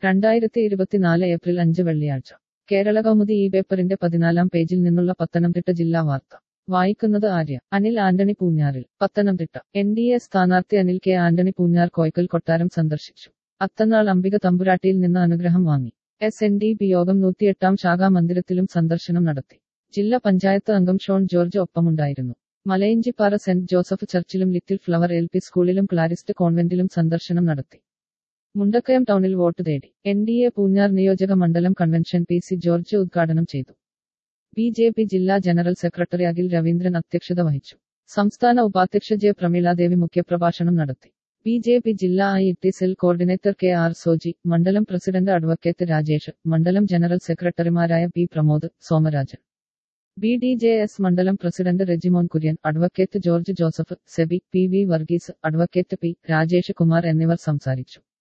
2024 April 5 വെള്ളിയാഴ്ച കേരളകൗമുദി ഈ പേപ്പറിന്റെ 14-ാം പേജിൽ നിന്നുള്ള പത്തനംതിട്ട ജില്ലാ വാർത്ത വായിക്കുന്നത് ആര്യ. അനിൽ ആന്റണി പൂഞ്ഞാറിൽ. പത്തനംതിട്ട NDA സ്ഥാനാർത്ഥി അനിൽ കെ ആന്റണി പൂഞ്ഞാർ കോയിക്കൽ കൊട്ടാരം സന്ദർശിച്ചു. അത്തനാൾ അംബിക തമ്പുരാട്ടിയിൽ നിന്ന് അനുഗ്രഹം വാങ്ങി. SNDP യോഗം 108-ാം ശാഖാ മന്ദിരത്തിലും സന്ദർശനം നടത്തി. ജില്ലാ പഞ്ചായത്ത് അംഗം ഷോൺ ജോർജ് ഒപ്പമുണ്ടായിരുന്നു. മലയഞ്ചിപ്പാറ സെന്റ് ജോസഫ് ചർച്ചിലും ലിറ്റിൽ ഫ്ലവർ LP സ്കൂളിലും ക്ലാരിസ്റ്റ് കോൺവെന്റിലും സന്ദർശനം നടത്തി. മുണ്ടക്കയം ടൗണിൽ വോട്ട് തേടി. NDA പൂഞ്ഞാർ നിയോജക മണ്ഡലം കൺവെൻഷൻ PC ജോർജ് ഉദ്ഘാടനം ചെയ്തു. BJP ജില്ലാ ജനറൽ സെക്രട്ടറി അഖിൽ രവീന്ദ്രൻ അധ്യക്ഷത വഹിച്ചു. സംസ്ഥാന ഉപാധ്യക്ഷ J പ്രമീളാദേവി മുഖ്യപ്രഭാഷണം നടത്തി. BJP ജില്ലാ IT cell coordinator KR Soji, മണ്ഡലം പ്രസിഡന്റ് അഡ്വക്കേറ്റ് രാജേഷ്, മണ്ഡലം ജനറൽ സെക്രട്ടറിമാരായ P പ്രമോദ്, സോമരാജൻ, BDJS മണ്ഡലം president Rejimon Kurian, advocate George Joseph, Sebi, PV Varghese, advocate P Rajesh Kumar എന്നിവർ സംസാരിച്ചു.